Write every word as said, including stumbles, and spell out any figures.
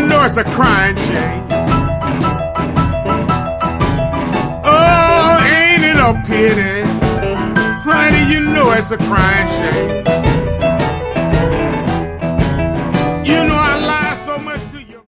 know it's a crying shame. Oh, ain't it a pity? Honey, you know it's a crying shame.